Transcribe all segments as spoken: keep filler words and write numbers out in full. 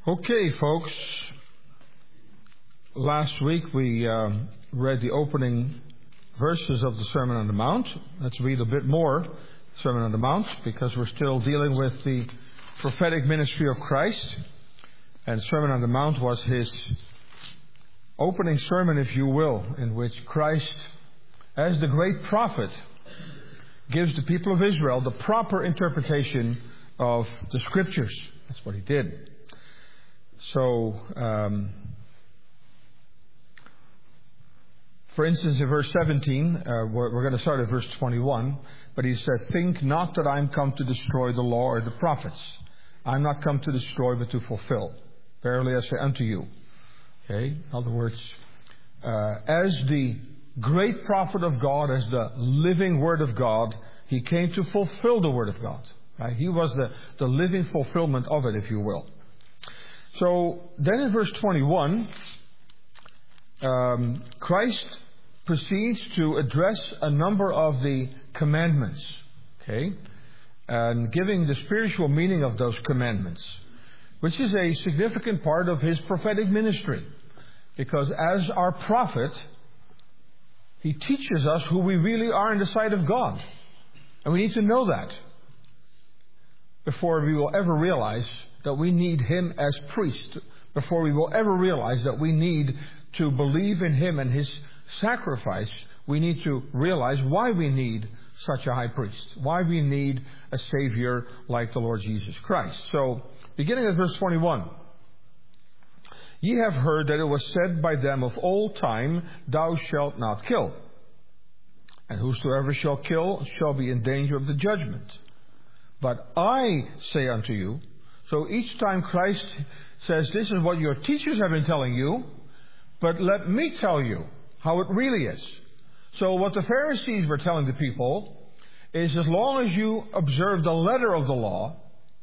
Okay, folks. Last week we um, read the opening verses of the Sermon on the Mount. Let's read a bit more Sermon on the Mount because we're still dealing with the prophetic ministry of Christ. And Sermon on the Mount was his opening sermon, if you will, in which Christ, as the great prophet, gives the people of Israel the proper interpretation of the Scriptures. That's what he did. So, um, for instance, in verse seventeen, uh, we're, we're going to start at verse twenty-one, but he said, "Think not that I am come to destroy the law or the prophets. I am not come to destroy, but to fulfill. Verily I say unto you." Okay, in other words, uh, as the great prophet of God, as the living Word of God, he came to fulfill the Word of God. Right? He was the, the living fulfillment of it, if you will. So then in verse twenty-one, um, Christ proceeds to address a number of the commandments, okay, and giving the spiritual meaning of those commandments, which is a significant part of his prophetic ministry, because as our prophet, he teaches us who we really are in the sight of God, and we need to know that before we will ever realize that we need Him as priest, before we will ever realize that we need to believe in Him and His sacrifice. We need to realize why we need such a high priest, why we need a Savior like the Lord Jesus Christ. So, beginning at verse twenty-one. "Ye have heard that it was said by them of old time, Thou shalt not kill. And whosoever shall kill shall be in danger of the judgment. But I say unto you," so each time Christ says, "This is what your teachers have been telling you, but let me tell you how it really is." So what the Pharisees were telling the people is, as long as you observe the letter of the law,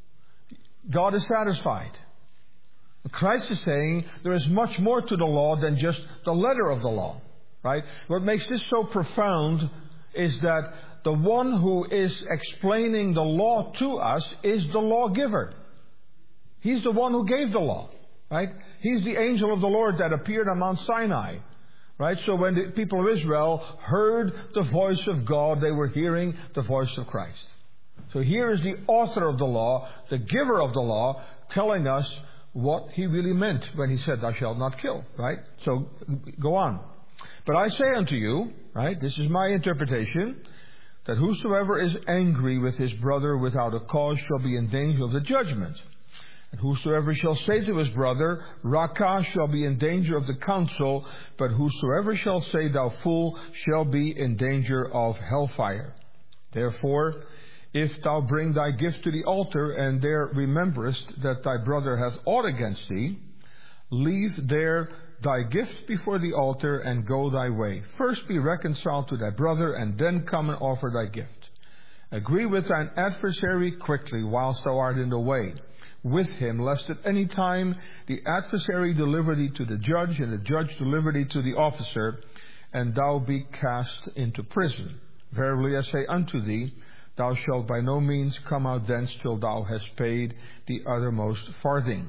God is satisfied. Christ is saying there is much more to the law than just the letter of the law. Right? What makes this so profound is that the one who is explaining the law to us is the lawgiver. He's the one who gave the law, right? He's the angel of the Lord that appeared on Mount Sinai, right? So when the people of Israel heard the voice of God, they were hearing the voice of Christ. So here is the author of the law, the giver of the law, telling us what he really meant when he said, "Thou shalt not kill," right? So go on. "But I say unto you," right? This is my interpretation, "that whosoever is angry with his brother without a cause shall be in danger of the judgment. And whosoever shall say to his brother, Raca, shall be in danger of the council. But whosoever shall say, Thou fool, shall be in danger of hellfire. Therefore, if thou bring thy gift to the altar, and there rememberest that thy brother hath aught against thee, leave there thy gift before the altar, and go thy way. First be reconciled to thy brother, and then come and offer thy gift. Agree with thine adversary quickly, whilst thou art in the way with him, lest at any time the adversary deliver thee to the judge, and the judge deliver thee to the officer, and thou be cast into prison. Verily I say unto thee, thou shalt by no means come out thence till thou hast paid the uttermost farthing."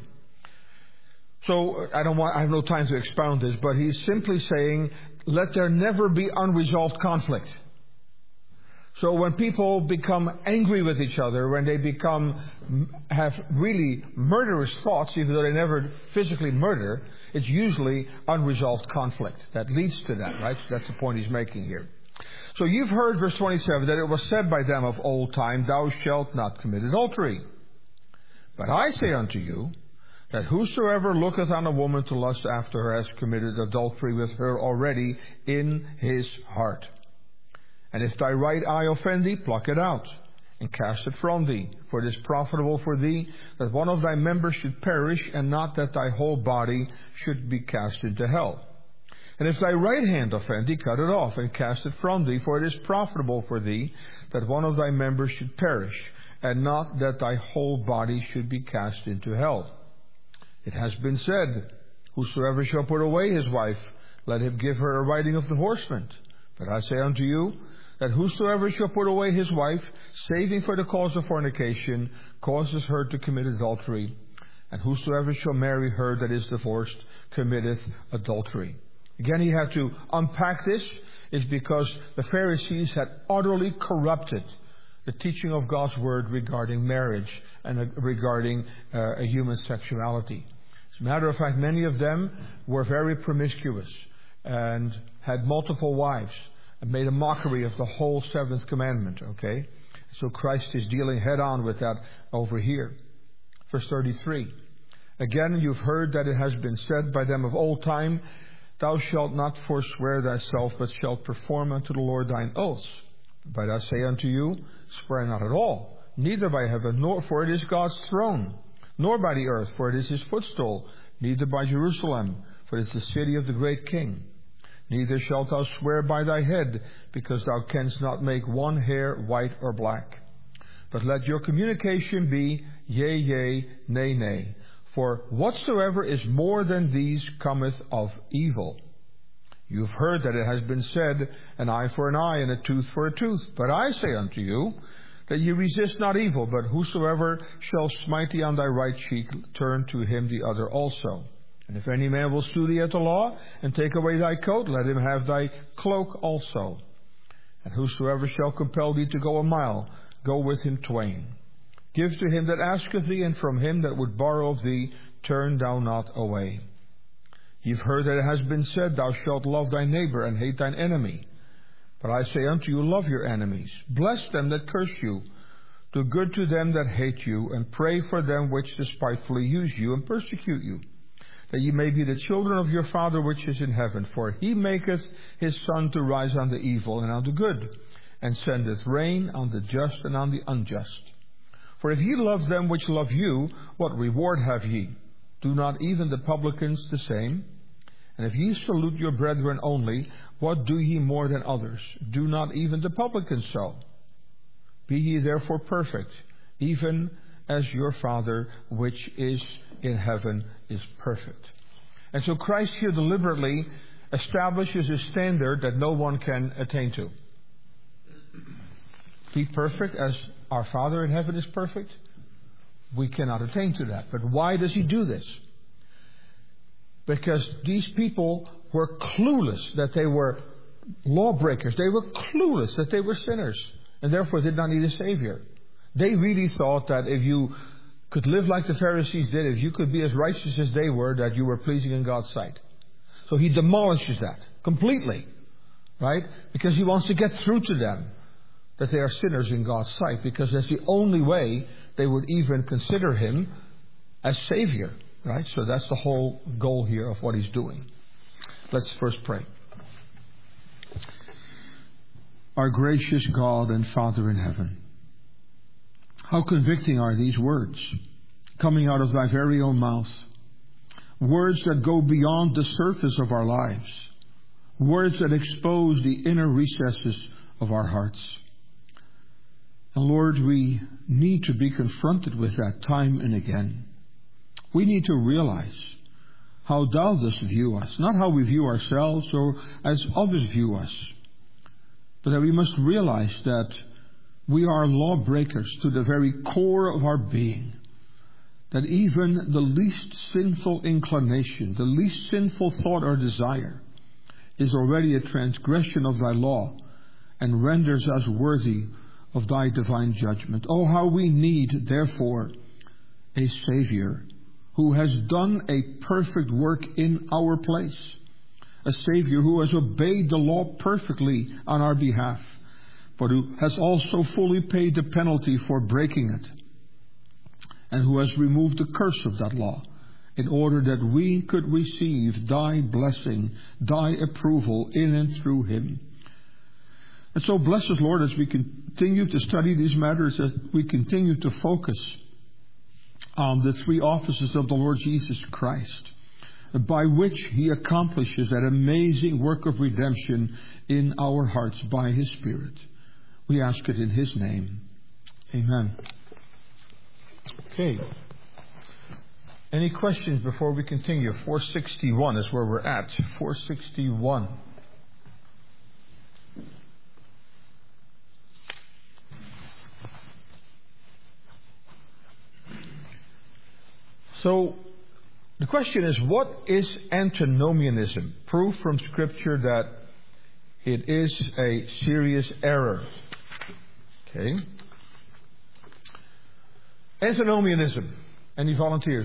So I don't want, I have no time to expound this, but he's simply saying, let there never be unresolved conflict. So when people become angry with each other, when they become, have really murderous thoughts, even though they never physically murder, it's usually unresolved conflict that leads to that, right? That's the point he's making here. So you've heard, verse twenty-seven, that it was said by them of old time, Thou shalt not commit adultery. But I say unto you, that whosoever looketh on a woman to lust after her has committed adultery with her already in his heart. And if thy right eye offend thee, pluck it out, and cast it from thee. For it is profitable for thee that one of thy members should perish, and not that thy whole body should be cast into hell. And if thy right hand offend thee, cut it off, and cast it from thee. For it is profitable for thee that one of thy members should perish, and not that thy whole body should be cast into hell. It has been said, Whosoever shall put away his wife, let him give her a writing of divorcement. But I say unto you, that whosoever shall put away his wife, saving for the cause of fornication, causes her to commit adultery. And whosoever shall marry her that is divorced committeth adultery. Again, he had to unpack this, is because the Pharisees had utterly corrupted the teaching of God's word regarding marriage and uh, regarding uh, a human sexuality. As a matter of fact, many of them were very promiscuous and had multiple wives and made a mockery of the whole seventh commandment, okay? So Christ is dealing head on with that over here. Verse thirty-three. Again, you've heard that it has been said by them of old time, Thou shalt not forswear thyself, but shalt perform unto the Lord thine oaths. But I say unto you, swear not at all, neither by heaven, nor for it is God's throne, nor by the earth, for it is his footstool, neither by Jerusalem, for it is the city of the great King. Neither shalt thou swear by thy head, because thou canst not make one hair white or black. But let your communication be yea, yea, nay, nay. For whatsoever is more than these cometh of evil. You've heard that it has been said, an eye for an eye and a tooth for a tooth. But I say unto you, that ye resist not evil, but whosoever shall smite thee on thy right cheek, turn to him the other also. And if any man will sue thee at the law, and take away thy coat, let him have thy cloak also. And whosoever shall compel thee to go a mile, go with him twain. Give to him that asketh thee, and from him that would borrow of thee, turn thou not away. You've heard that it has been said, Thou shalt love thy neighbor, and hate thine enemy. But I say unto you, love your enemies. Bless them that curse you. Do good to them that hate you, and pray for them which despitefully use you, and persecute you, that ye may be the children of your Father which is in heaven. For he maketh his sun to rise on the evil and on the good, and sendeth rain on the just and on the unjust. For if ye love them which love you, what reward have ye? Do not even the publicans the same? And if ye salute your brethren only, what do ye more than others? Do not even the publicans so? Be ye therefore perfect, even as your Father which is in heaven is perfect. And so Christ here deliberately establishes a standard that no one can attain to. Be perfect as our Father in heaven is perfect. We cannot attain to that. But why does he do this? Because these people were clueless that they were lawbreakers. They were clueless that they were sinners, and therefore did not need a Savior. They really thought that if you could live like the Pharisees did, if you could be as righteous as they were, that you were pleasing in God's sight. So he demolishes that completely, right? Because he wants to get through to them that they are sinners in God's sight, because that's the only way they would even consider him as Savior, right? So that's the whole goal here of what he's doing. Let's first pray. Our gracious God and Father in heaven, how convicting are these words coming out of thy very own mouth. Words that go beyond the surface of our lives. Words that expose the inner recesses of our hearts. And Lord, we need to be confronted with that time and again. We need to realize how thou dost view us, not how we view ourselves or as others view us, but that we must realize that we are lawbreakers to the very core of our being. That even the least sinful inclination, the least sinful thought or desire is already a transgression of thy law and renders us worthy of thy divine judgment. Oh, how we need, therefore, a Savior who has done a perfect work in our place. A Savior who has obeyed the law perfectly on our behalf, but who has also fully paid the penalty for breaking it, and who has removed the curse of that law in order that we could receive thy blessing, thy approval in and through him. And so bless us, Lord, as we continue to study these matters, as we continue to focus on the three offices of the Lord Jesus Christ, by which he accomplishes that amazing work of redemption in our hearts by his Spirit. We ask it in his name. Amen. Okay. Any questions before we continue? four sixty-one is where we're at. four sixty-one. So, the question is, what is antinomianism? Proof from Scripture that it is a serious error. Okay. Antinomianism. Any volunteers?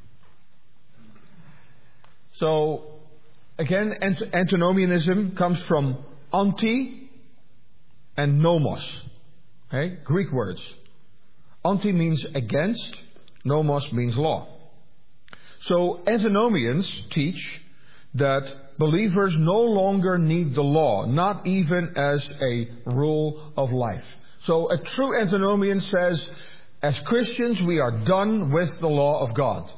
So, again, ant- antinomianism comes from anti and nomos. Okay? Greek words. Anti means against, nomos means law. So, antinomians teach that believers no longer need the law, not even as a rule of life. So, a true antinomian says, as Christians, we are done with the law of God.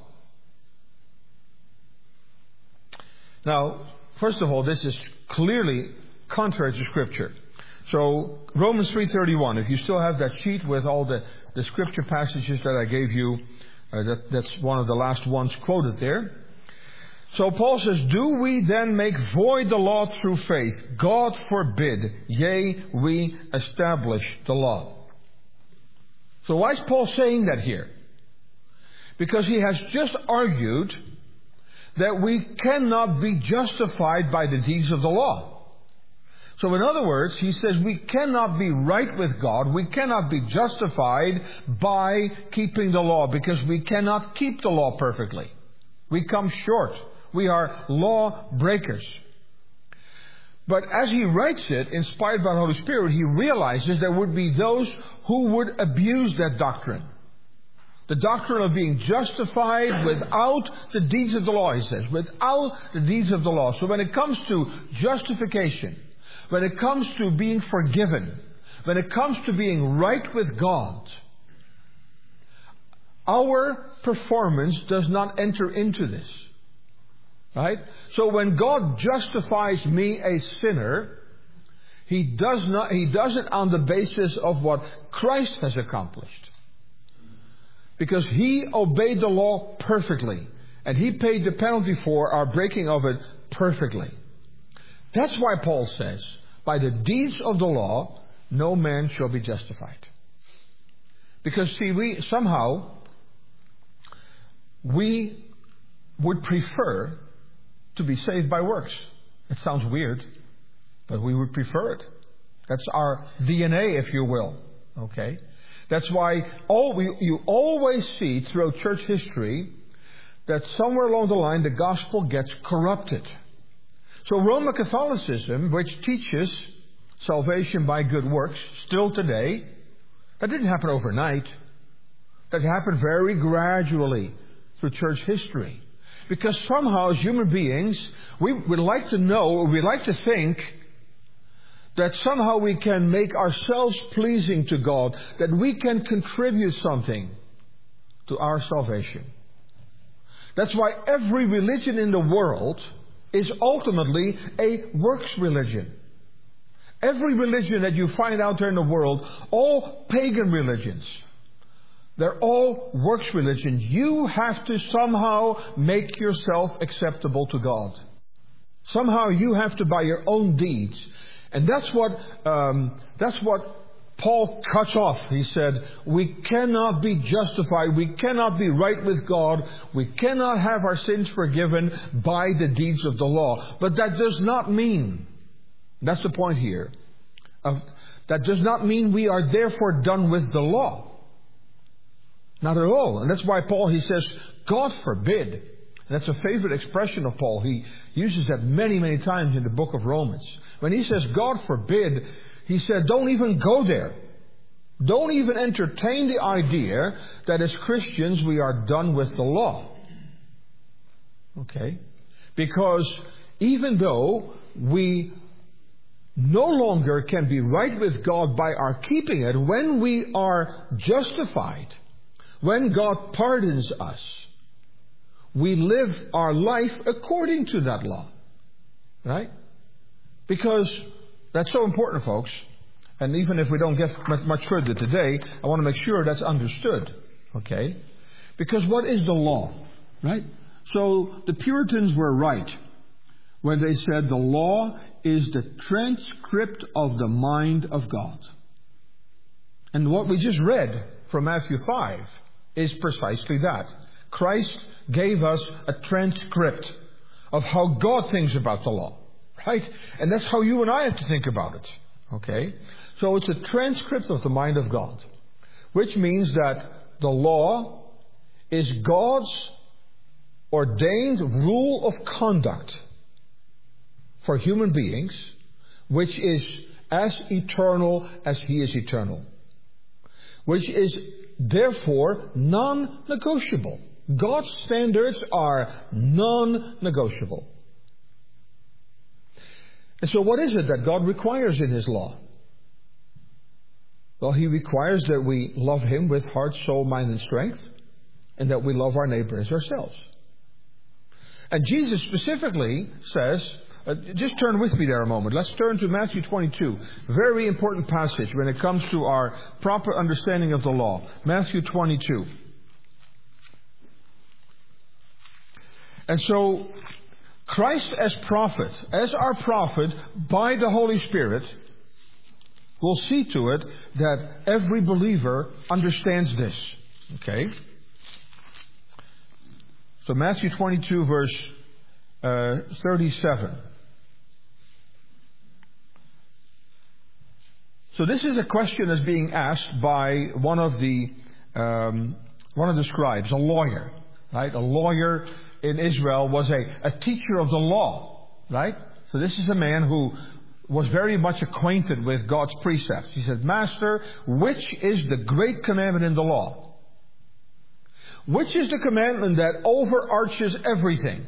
Now, first of all, this is clearly contrary to Scripture. So, Romans three thirty-one, if you still have that sheet with all the, the Scripture passages that I gave you, uh, that, that's one of the last ones quoted there. So Paul says, do we then make void the law through faith? God forbid. Yea, we establish the law. So why is Paul saying that here? Because he has just argued that we cannot be justified by the deeds of the law. So in other words, he says we cannot be right with God, we cannot be justified by keeping the law, because we cannot keep the law perfectly. We come short. We are law breakers. But as he writes it, inspired by the Holy Spirit, he realizes there would be those who would abuse that doctrine. The doctrine of being justified without the deeds of the law, he says. Without the deeds of the law. So when it comes to justification, when it comes to being forgiven, when it comes to being right with God, our performance does not enter into this. Right? So when God justifies me, a sinner, He does not, He does it on the basis of what Christ has accomplished. Because He obeyed the law perfectly. And He paid the penalty for our breaking of it perfectly. That's why Paul says, by the deeds of the law, no man shall be justified. Because see, we somehow, we would prefer to be saved by works. It sounds weird, but we would prefer it. That's our D N A, if you will. Okay? That's why all we, you always see throughout church history that somewhere along the line the gospel gets corrupted. So Roman Catholicism, which teaches salvation by good works, still today, that didn't happen overnight. That happened very gradually through church history. Because somehow as human beings, we would like to know, we like to think that somehow we can make ourselves pleasing to God, that we can contribute something to our salvation. That's why every religion in the world is ultimately a works religion. Every religion that you find out there in the world, all pagan religions, they're all works religions. You have to somehow make yourself acceptable to God. Somehow you have to by your own deeds. And that's what um, that's what Paul cuts off. He said, we cannot be justified. We cannot be right with God. We cannot have our sins forgiven by the deeds of the law. But that does not mean, that's the point here, uh, that does not mean we are therefore done with the law. Not at all. And that's why Paul, he says, God forbid. And that's a favorite expression of Paul. He uses that many, many times in the book of Romans. When he says, God forbid, he said, don't even go there. Don't even entertain the idea that as Christians we are done with the law. Okay? Because even though we no longer can be right with God by our keeping it, when we are justified, when God pardons us, we live our life according to that law. Right? Because that's so important, folks. And even if we don't get much further today, I want to make sure that's understood. Okay? Because what is the law? Right? So the Puritans were right when they said the law is the transcript of the mind of God. And what we just read from Matthew five is precisely that. Christ gave us a transcript of how God thinks about the law. Right? And that's how you and I have to think about it. Okay? So it's a transcript of the mind of God. Which means that the law is God's ordained rule of conduct for human beings, which is as eternal as He is eternal. Which is therefore non-negotiable. God's standards are non-negotiable. And so what is it that God requires in His law? Well, He requires that we love Him with heart, soul, mind, and strength, and that we love our neighbor as ourselves. And Jesus specifically says, uh, just turn with me there a moment. Let's turn to Matthew twenty-two. Very important passage when it comes to our proper understanding of the law. Matthew twenty-two. And so, Christ as prophet, as our prophet, by the Holy Spirit, will see to it that every believer understands this. Okay? So Matthew twenty-two, verse uh, thirty-seven. So this is a question that's being asked by one of the um, one of the scribes, a lawyer, right? A lawyer in Israel was a, a teacher of the law, right? So this is a man who was very much acquainted with God's precepts. He said, Master, which is the great commandment in the law? Which is the commandment that overarches everything?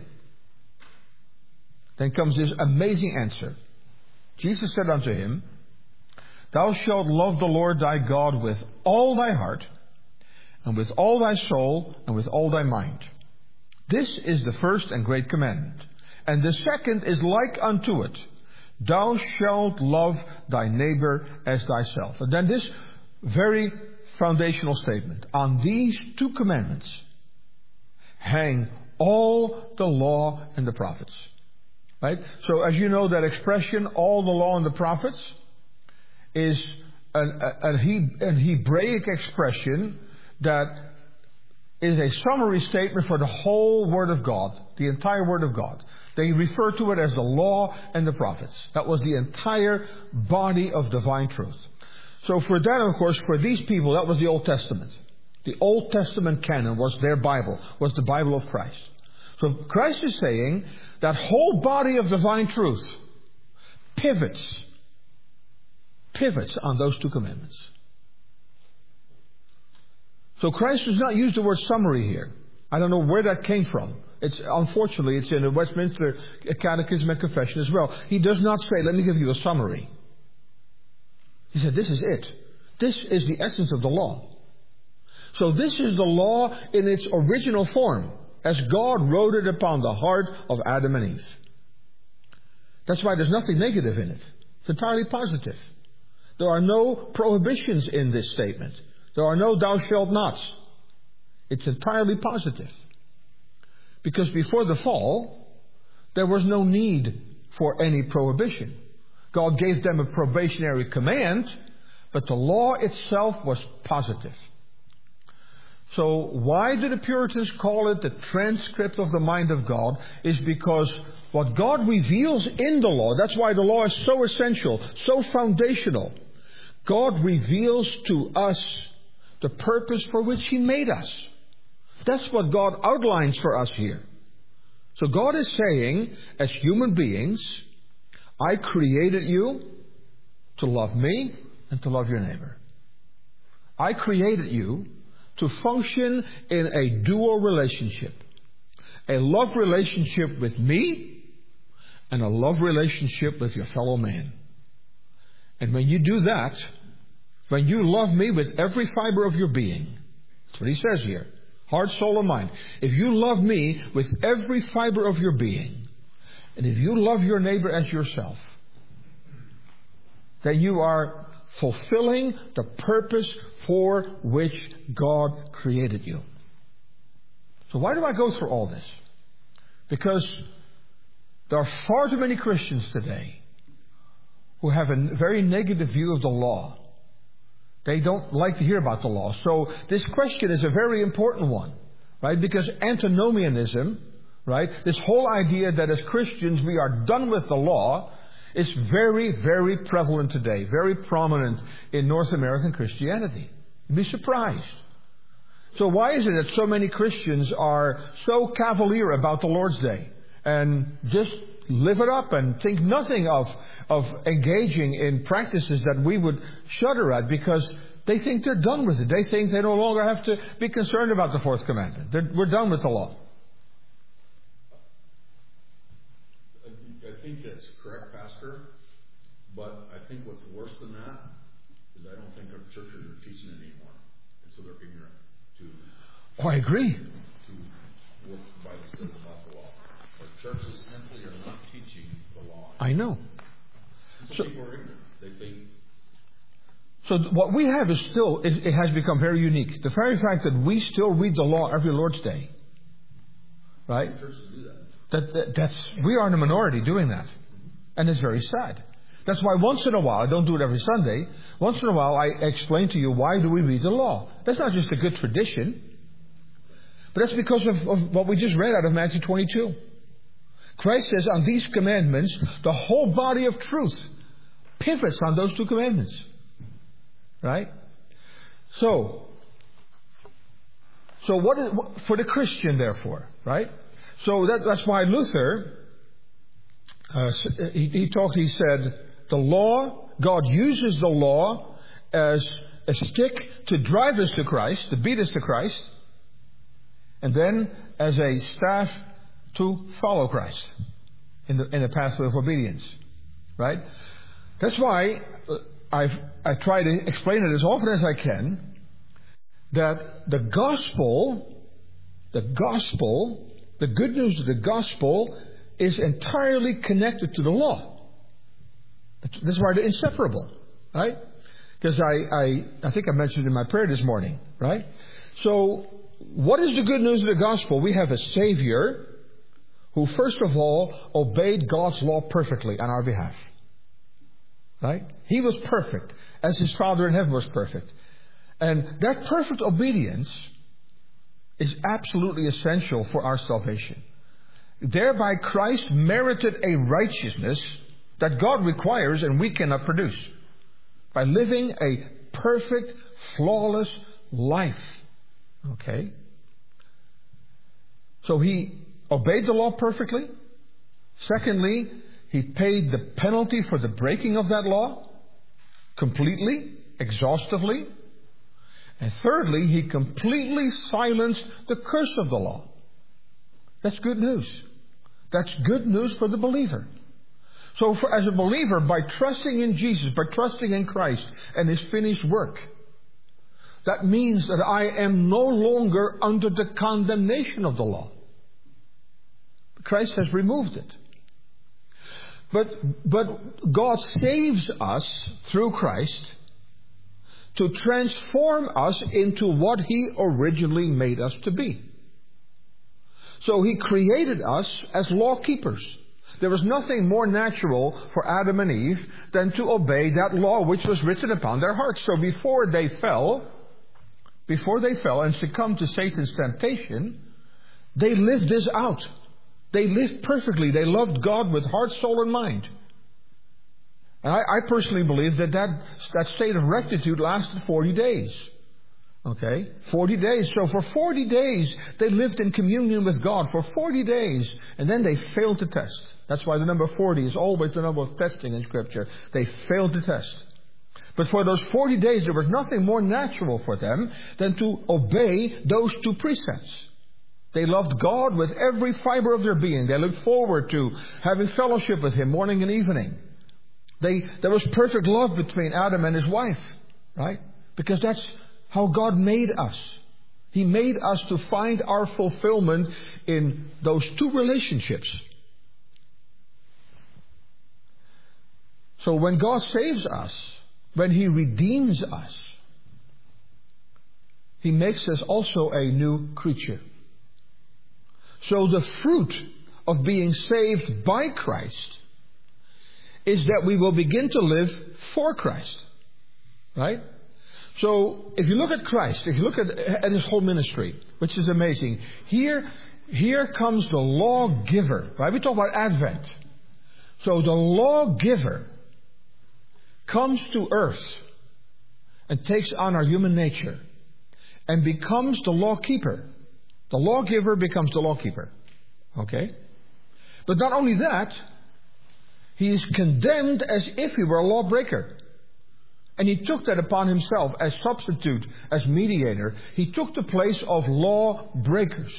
Then comes this amazing answer. Jesus said unto him, Thou shalt love the Lord thy God with all thy heart, and with all thy soul, and with all thy mind. This is the first and great commandment. And the second is like unto it. Thou shalt love thy neighbor as thyself. And then this very foundational statement. On these two commandments hang all the law and the prophets. Right? So as you know, that expression, all the law and the prophets, is an, a, a, an Hebraic expression that is a summary statement for the whole Word of God, the entire Word of God. They refer to it as the law and the prophets. That was the entire body of divine truth. So for that, of course, for these people, that was the Old Testament. The Old Testament canon was their Bible, was the Bible of Christ. So Christ is saying that whole body of divine truth pivots, pivots on those two commandments. So Christ does not use the word summary here. I don't know where that came from. It's unfortunately, it's in the Westminster Catechism and Confession as well. He does not say, let me give you a summary. He said, this is it. This is the essence of the law. So this is the law in its original form, as God wrote it upon the heart of Adam and Eve. That's why there's nothing negative in it. It's entirely positive. There are no prohibitions in this statement. There are no thou shalt nots. It's entirely positive. Because before the fall, there was no need for any prohibition. God gave them a probationary command, but the law itself was positive. So why do the Puritans call it the transcript of the mind of God? Is because what God reveals in the law, that's why the law is so essential, so foundational. God reveals to us the purpose for which He made us. That's what God outlines for us here. So God is saying, as human beings, I created you to love me and to love your neighbor. I created you to function in a dual relationship. A love relationship with me and a love relationship with your fellow man. And when you do that, when you love me with every fiber of your being, that's what he says here, heart, soul, and mind. If you love me with every fiber of your being, and if you love your neighbor as yourself, then you are fulfilling the purpose for which God created you. So why do I go through all this? Because there are far too many Christians today who have a very negative view of the law. They don't like to hear about the law. So this question is a very important one. right? Because antinomianism, right, this whole idea that as Christians we are done with the law is very, very prevalent today, very prominent in North American Christianity. You'd be surprised. So why is it that so many Christians are so cavalier about the Lord's Day and just live it up and think nothing of, of engaging in practices that we would shudder at because they think they're done with it. They think they no longer have to be concerned about the fourth commandment. They're, we're done with the law. I think that's correct, Pastor. But I think what's worse than that is I don't think our churches are teaching it anymore. And so they're ignorant to... Oh, I agree. To what the Bible says about the law. Our churches simply are not teaching the law. I know. So, so people are ignorant. They think... So what we have is still, it, it has become very unique. The very fact that we still read the law every Lord's Day. Right? Churches do that. That, that, that's, we are in a minority doing that. And it's very sad. That's why once in a while, I don't do it every Sunday, once in a while I explain to you why do we read the law. That's not just a good tradition, but that's because of, of what we just read out of Matthew twenty-two. Christ says on these commandments, the whole body of truth pivots on those two commandments. Right? So, so what is, for the Christian therefore, right? So that, that's why Luther, uh, he, he talked, he said, the law, God uses the law as a stick to drive us to Christ, to beat us to Christ, and then as a staff to follow Christ in the, in the pathway of obedience. Right? That's why I've, I try to explain it as often as I can, that the gospel, the gospel, the good news of the gospel is entirely connected to the law. That's why they're inseparable, right? Because I, I, I think I mentioned it in my prayer this morning, right? So, what is the good news of the gospel? We have a Savior who, first of all, obeyed God's law perfectly on our behalf. Right? He was perfect, as his Father in heaven was perfect. And that perfect obedience is absolutely essential for our salvation. Thereby Christ merited a righteousness that God requires and we cannot produce. By living a perfect, flawless life. Okay? So he obeyed the law perfectly. Secondly, he paid the penalty for the breaking of that law completely, exhaustively. And thirdly, he completely silenced the curse of the law. That's good news. That's good news for the believer. So for, as a believer, by trusting in Jesus, by trusting in Christ and His finished work, that means that I am no longer under the condemnation of the law. Christ has removed it. But, but God saves us through Christ to transform us into what He originally made us to be. So He created us as law keepers. There was nothing more natural for Adam and Eve than to obey that law which was written upon their hearts. So before they fell, before they fell and succumbed to Satan's temptation, they lived this out. They lived perfectly. They loved God with heart, soul, and mind. And I, I personally believe that, that that state of rectitude lasted forty days. Okay? forty days. So for forty days, they lived in communion with God for forty days. And then they failed to test. That's why the number forty is always the number of testing in Scripture. They failed to test. But for those forty days, there was nothing more natural for them than to obey those two precepts. They loved God with every fiber of their being. They looked forward to having fellowship with Him morning and evening. They, there was perfect love between Adam and his wife, right? Because that's how God made us. He made us to find our fulfillment in those two relationships. So when God saves us, when He redeems us, He makes us also a new creature. So the fruit of being saved by Christ is that we will begin to live for Christ. Right? So if you look at Christ, if you look at, at his whole ministry, which is amazing, here, here comes the lawgiver. Right? We talk about Advent. So the lawgiver comes to earth and takes on our human nature and becomes the lawkeeper. The lawgiver becomes the lawkeeper. Okay? But not only that, he is condemned as if he were a lawbreaker. And he took that upon himself as substitute, as mediator. He took the place of lawbreakers.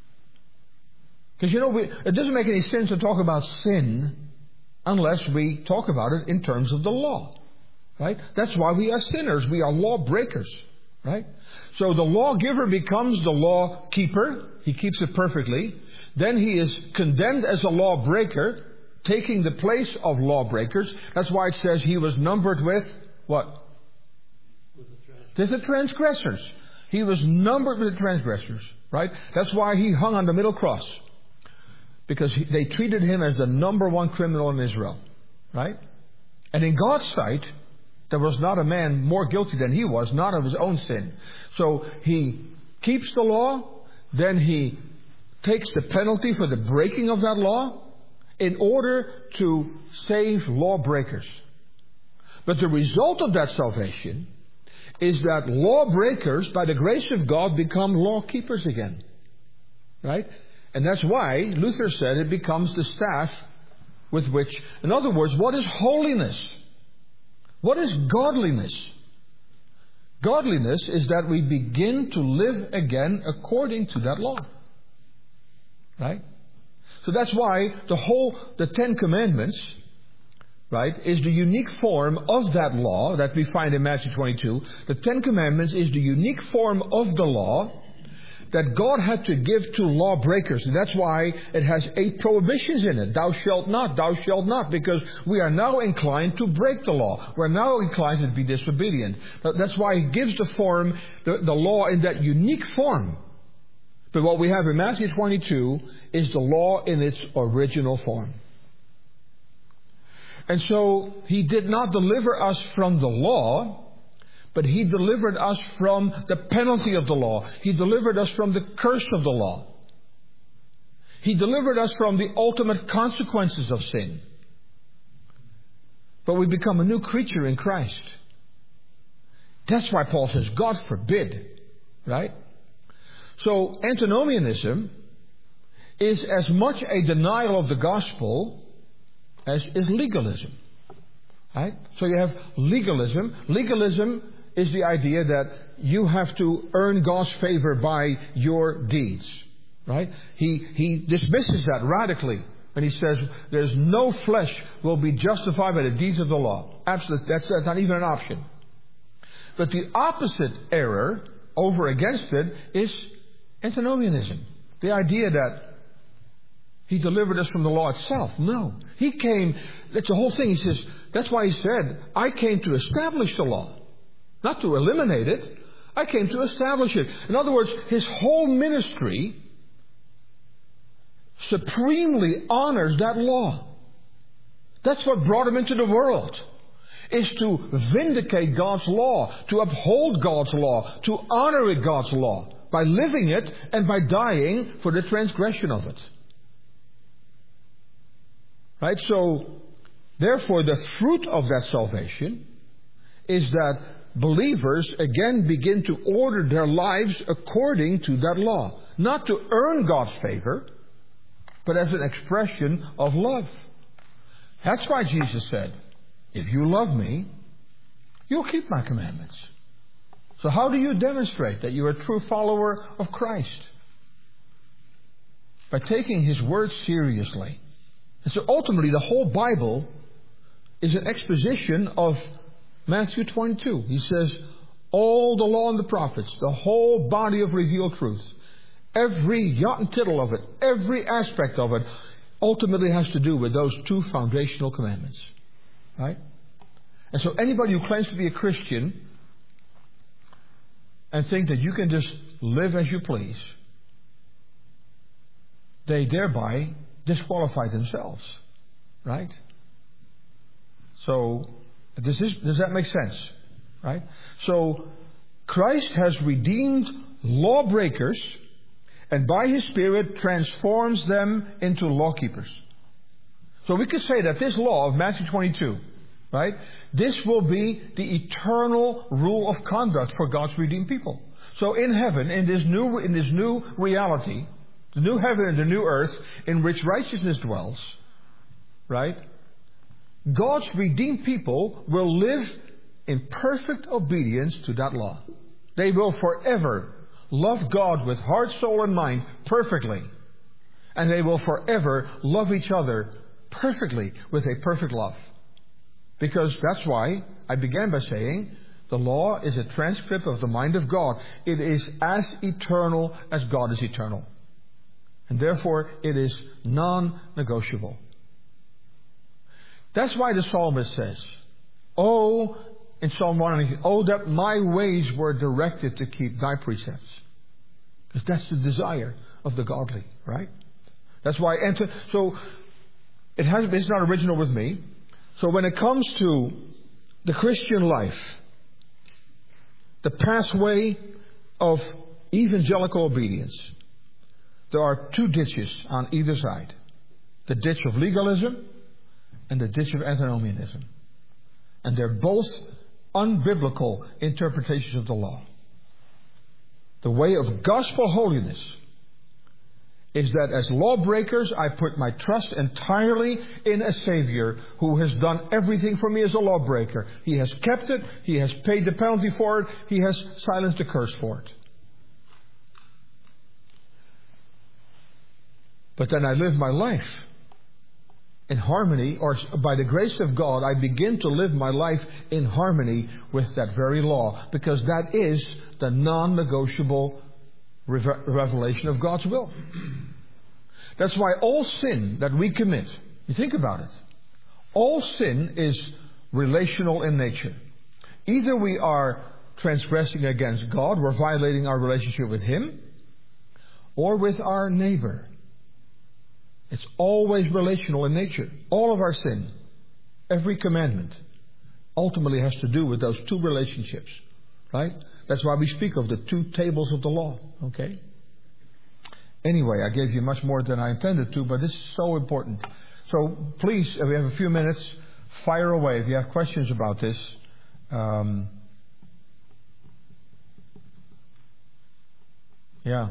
Because you know, we, it doesn't make any sense to talk about sin unless we talk about it in terms of the law. Right? That's why we are sinners. We are lawbreakers. Right? So the lawgiver becomes the lawkeeper. He keeps it perfectly. Then he is condemned as a lawbreaker, taking the place of lawbreakers. That's why it says he was numbered with what? With the, with the transgressors. He was numbered with the transgressors. Right? That's why he hung on the middle cross. Because he, they treated him as the number one criminal in Israel. Right? And in God's sight, there was not a man more guilty than he was, not of his own sin. So he keeps the law, then he takes the penalty for the breaking of that law in order to save lawbreakers. But the result of that salvation is that lawbreakers, by the grace of God, become lawkeepers again. Right? And that's why Luther said it becomes the staff with which... In other words, what is holiness? What is godliness? Godliness is that we begin to live again according to that law. Right? So that's why the whole, the Ten Commandments, right, is the unique form of that law that we find in Matthew twenty-two. The Ten Commandments is the unique form of the law that God had to give to lawbreakers. And that's why it has eight prohibitions in it. Thou shalt not, thou shalt not. Because we are now inclined to break the law. We're now inclined to be disobedient. That's why He gives the form, the, the law in that unique form. But what we have in Matthew twenty-two is the law in its original form. And so He did not deliver us from the law, but He delivered us from the penalty of the law. He delivered us from the curse of the law. He delivered us from the ultimate consequences of sin. But we become a new creature in Christ. That's why Paul says, God forbid. Right? So antinomianism is as much a denial of the gospel as is legalism. Right? So you have legalism. Legalism is the idea that you have to earn God's favor by your deeds. Right? He, he dismisses that radically. And he says, there's no flesh will be justified by the deeds of the law. Absolutely. That's, that's not even an option. But the opposite error over against it is antinomianism. The idea that He delivered us from the law itself. No. He came, that's the whole thing. He says, that's why He said, I came to establish the law. Not to eliminate it. I came to establish it. In other words, His whole ministry supremely honors that law. That's what brought Him into the world. Is to vindicate God's law. To uphold God's law. To honor it God's law. By living it and by dying for the transgression of it. Right? So, therefore, the fruit of that salvation is that believers again begin to order their lives according to that law. Not to earn God's favor, but as an expression of love. That's why Jesus said, if you love me, you'll keep my commandments. So how do you demonstrate that you're a true follower of Christ? By taking His word seriously. And so ultimately the whole Bible is an exposition of Matthew twenty-two. He says, all the law and the prophets, the whole body of revealed truth, every jot and tittle of it, every aspect of it, ultimately has to do with those two foundational commandments. Right? And so anybody who claims to be a Christian and think that you can just live as you please, they thereby disqualify themselves. Right? So, does, this, does that make sense? Right? So, Christ has redeemed lawbreakers and by His Spirit transforms them into lawkeepers. So we could say that this law of Matthew twenty-two, right, this will be the eternal rule of conduct for God's redeemed people. So in heaven, in this new, in this new reality, the new heaven and the new earth in which righteousness dwells, right, God's redeemed people will live in perfect obedience to that law. They will forever love God with heart, soul, and mind perfectly. And they will forever love each other perfectly with a perfect love. Because that's why I began by saying the law is a transcript of the mind of God. It is as eternal as God is eternal. And therefore it is non-negotiable. That's why the psalmist says, Oh, in Psalm one, oh, that my ways were directed to keep thy precepts. Because that's the desire of the godly, right? That's why, enter. So, it has, it's not original with me. So when it comes to the Christian life, the pathway of evangelical obedience, there are two ditches on either side. The ditch of legalism and the ditch of antinomianism. And they're both unbiblical interpretations of the law. The way of gospel holiness is that as lawbreakers, I put my trust entirely in a Savior who has done everything for me as a lawbreaker. He has kept it. He has paid the penalty for it. He has silenced the curse for it. But then I live my life in harmony, or by the grace of God, I begin to live my life in harmony with that very law, because that is the non-negotiable revelation of God's will. That's why all sin that we commit, you think about it, all sin is relational in nature. Either we are transgressing against God, we're violating our relationship with Him, or with our neighbor. It's always relational in nature. All of our sin, every commandment, ultimately has to do with those two relationships. Right? That's why we speak of the two tables of the law. Okay? Anyway, I gave you much more than I intended to, but this is so important. So please, we have a few minutes. Fire away if you have questions about this. Um, yeah.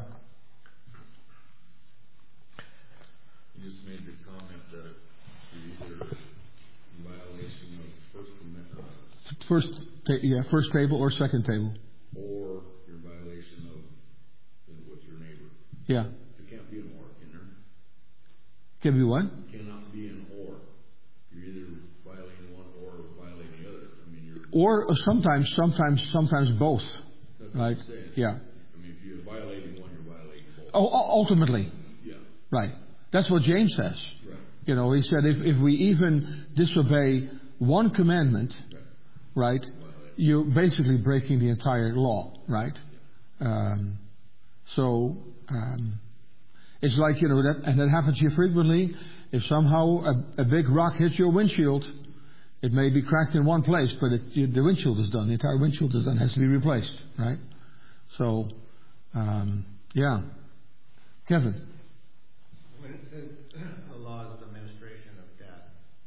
You just made the comment that you're either in violation of first amendment, first, ta- yeah, first table or second table, or you're in violation of with your neighbor. Yeah. There can't be an or, can there? Can be what? There cannot be an or. You're either violating one or violating the other. I mean, you're. Or sometimes, sometimes, sometimes both. That's right? What I'm saying. Yeah. I mean, if you're violating one, you're violating both. Oh, ultimately. Yeah. Right. That's what James says. Right. You know, he said if, if we even disobey one commandment, right, right you're basically breaking the entire law, right? Um, so um, it's like, you know, that, and that happens here frequently. If somehow a, a big rock hits your windshield, it may be cracked in one place, but it, the windshield is done. The entire windshield is done, has to be replaced, right? So, um, yeah. Kevin. When it says the law is the administration of death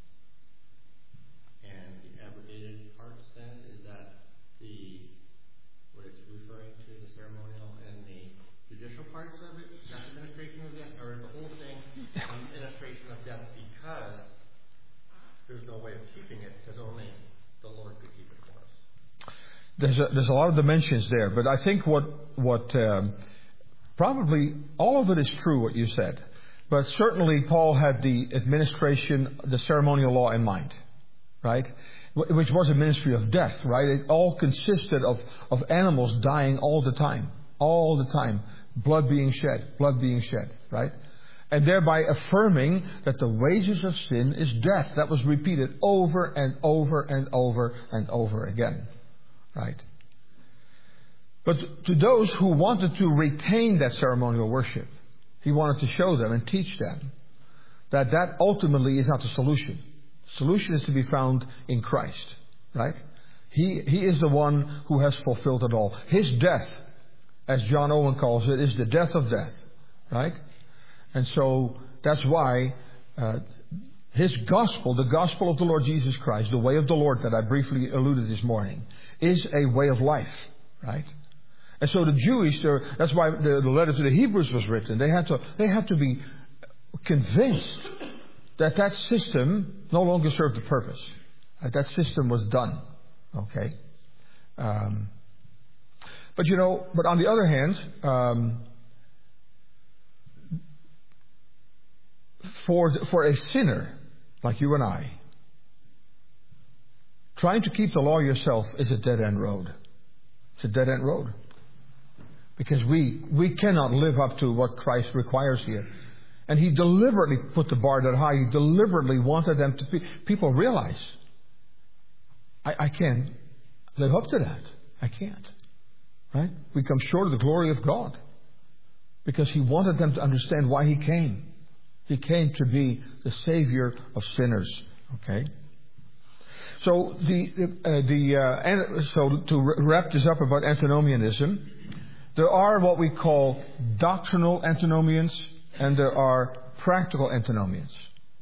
and the abrogated parts, then is that the what it's referring to, the ceremonial and the judicial parts of it, not administration of death, or is the whole thing administration of death because there's no way of keeping it because only the Lord could keep it for us? There's a, there's a lot of dimensions there, but I think what what um, probably all of it is true what you said. But certainly Paul had the administration, the ceremonial law in mind, right? Which was a ministry of death, right? It all consisted of, of animals dying all the time, all the time. Blood being shed, blood being shed, right? And thereby affirming that the wages of sin is death. That was repeated over and over and over and over again, right? But to those who wanted to retain that ceremonial worship, he wanted to show them and teach them that that ultimately is not the solution. The solution is to be found in Christ, right? He, he is the one who has fulfilled it all. His death, as John Owen calls it, is the death of death. Right? And so that's why uh, His gospel, the gospel of the Lord Jesus Christ, the way of the Lord that I briefly alluded this morning, is a way of life. Right? And so the Jewish, that's why the, the letter to the Hebrews was written. They had to, they had to be convinced that that system no longer served the purpose. That that system was done. Okay? Um, but you know, but on the other hand, um, for, for a sinner like you and I, trying to keep the law yourself is a dead-end road. It's a dead-end road. Because we, we cannot live up to what Christ requires here. And He deliberately put the bar that high. He deliberately wanted them to be... People realize, I, I can't live up to that. I can't. Right? We come short of the glory of God. Because He wanted them to understand why He came. He came to be the Savior of sinners. Okay? So, the, uh, the, uh, so to wrap this up about antinomianism, there are what we call doctrinal antinomians and there are practical antinomians.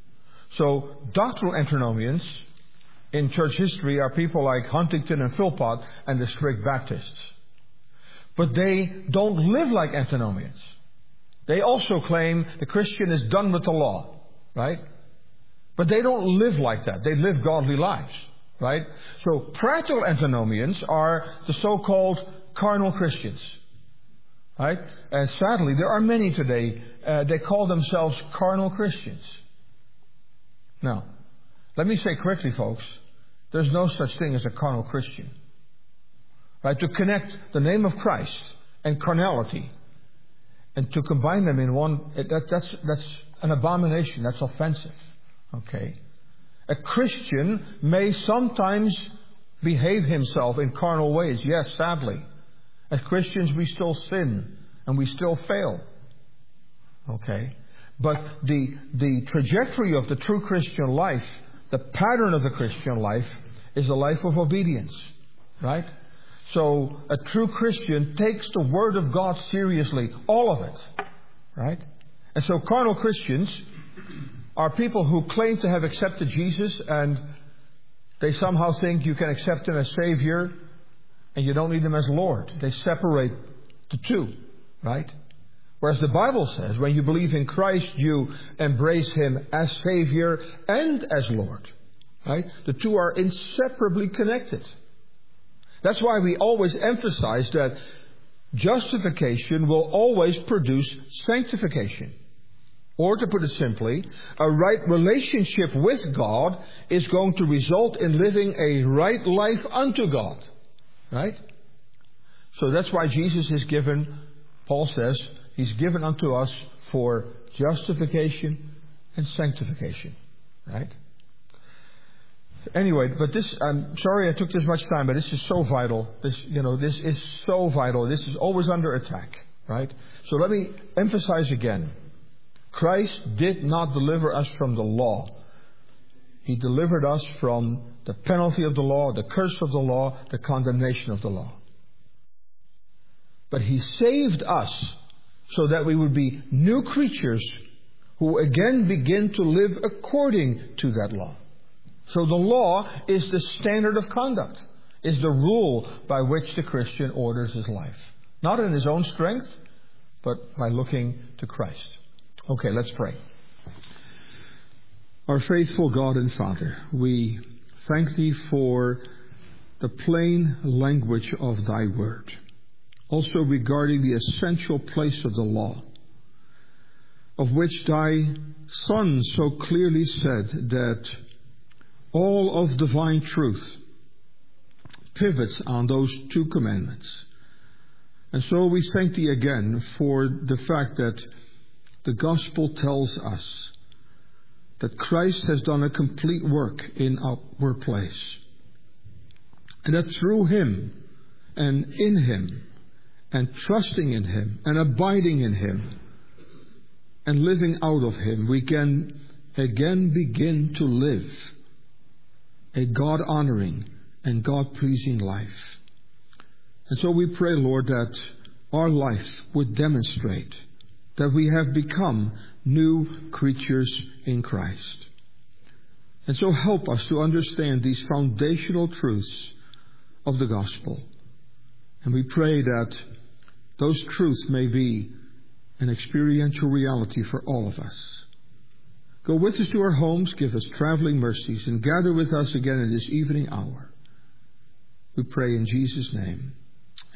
So doctrinal antinomians in church history are people like Huntington and Philpott and the strict Baptists. But they don't live like antinomians. They also claim the Christian is done with the law, right? But they don't live like that. They live godly lives, right? So practical antinomians are the so-called carnal Christians. Right? And sadly, there are many today, uh, they call themselves carnal Christians. Now, let me say correctly, folks, there's no such thing as a carnal Christian. Right? To connect the name of Christ and carnality and to combine them in one, that, that's, that's an abomination, that's offensive. Okay? A Christian may sometimes behave himself in carnal ways, yes, sadly. As Christians, we still sin and we still fail. Okay? But the, the trajectory of the true Christian life, the pattern of the Christian life, is a life of obedience. Right? So, a true Christian takes the Word of God seriously. All of it. Right? And so, carnal Christians are people who claim to have accepted Jesus and they somehow think you can accept Him as Savior and you don't need Him as Lord. They separate the two, right? Whereas the Bible says, when you believe in Christ, you embrace Him as Savior and as Lord, right? The two are inseparably connected. That's why we always emphasize that justification will always produce sanctification. Or to put it simply, a right relationship with God is going to result in living a right life unto God. Right? So that's why Jesus is given, Paul says, He's given unto us for justification and sanctification. Right? Anyway, but this, I'm sorry I took this much time, but this is so vital. This, you know, this is so vital. This is always under attack. Right? So let me emphasize again. Christ did not deliver us from the law. He delivered us from the penalty of the law, the curse of the law, the condemnation of the law. But He saved us so that we would be new creatures who again begin to live according to that law. So the law is the standard of conduct, is the rule by which the Christian orders his life. Not in his own strength, but by looking to Christ. Okay, let's pray. Our faithful God and Father, we thank Thee for the plain language of Thy Word. Also regarding the essential place of the law, of which Thy Son so clearly said that all of divine truth pivots on those two commandments. And so we thank Thee again for the fact that the gospel tells us that Christ has done a complete work in our place. And that through Him and in Him and trusting in Him and abiding in Him and living out of Him, we can again begin to live a God-honoring and God-pleasing life. And so we pray, Lord, that our life would demonstrate that we have become new creatures in Christ. And so help us to understand these foundational truths of the gospel. And we pray that those truths may be an experiential reality for all of us. Go with us to our homes, give us traveling mercies, and gather with us again in this evening hour. We pray in Jesus' name.